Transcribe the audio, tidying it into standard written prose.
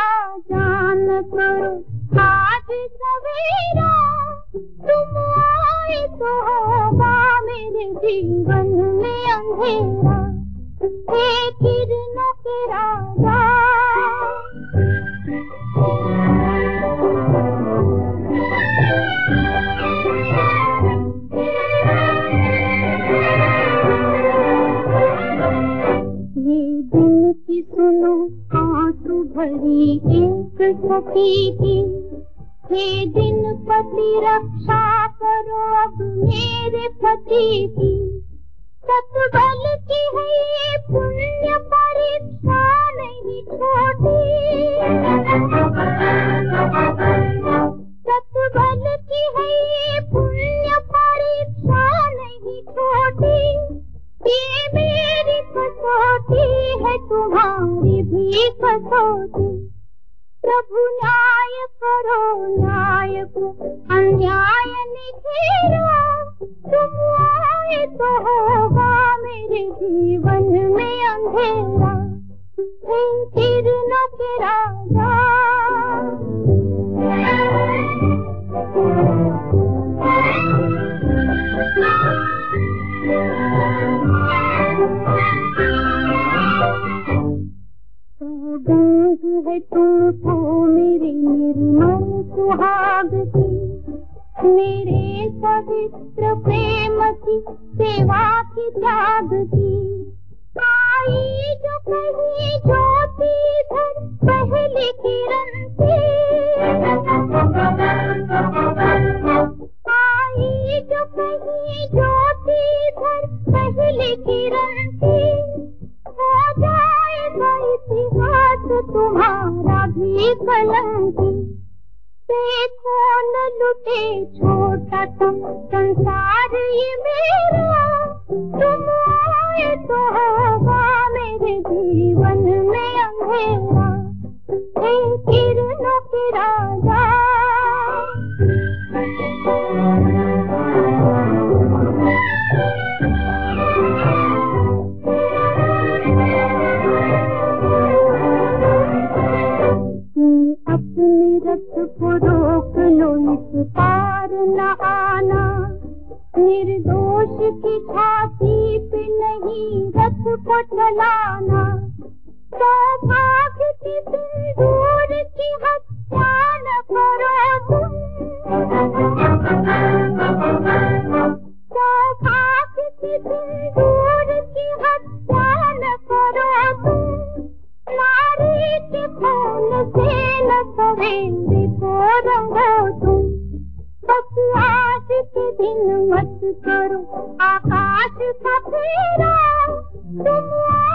जान करो आज सवेरा, तुम आए तो होगा मेरे जीवन में अंधेरा, हे किरणों के राजा। ये दिन की सुनो आंसू भरी एक सखी थी, हे दिन पति रक्षा करो अब मेरे पति की, सतबल की है ये पुण्य परीक्षा नहीं छोटी, सतबल की है ये पुण्य परीक्षा नहीं छोटी, ये मेरी कसौटी है तुम्हारी भी कसौटी, प्रभु न्याय करो न्याय को अन्याय निखेरो, तुम आए तो होगा मेरे जीवन में अंधेरा, हे किरणों के राजा। सौगंध है तुमको मेरे निर्मल सुहाग की, मेरे पवित्र प्रेम की सेवा की त्याग की, आई जो कहीं ज्योति धर पहली किरण थी, आई जो कहीं ज्योति धर पहली किरण थी, हो जाएगा इतिहास तुम्हारा भी कलंकी, देखो न लुटे छोटा तुम संसार ये मेरा, तुम आए तो होगा मेरे जीवन में अंधेरा, हे किरणों के राजा। अपने रथ को रोक लो इस पार न आना, निर्दोष की छाती पे नहीं रथ को चलाना, सौभाग्य की सिंदूर की हत्या न करो तुम, सौभाग्य की सिंदूर की हत्या न करो तुम, नारी के खून से न सवेरे को रंगो तुम, बस आज के दिन मत करो आकाश का फेरा, तुम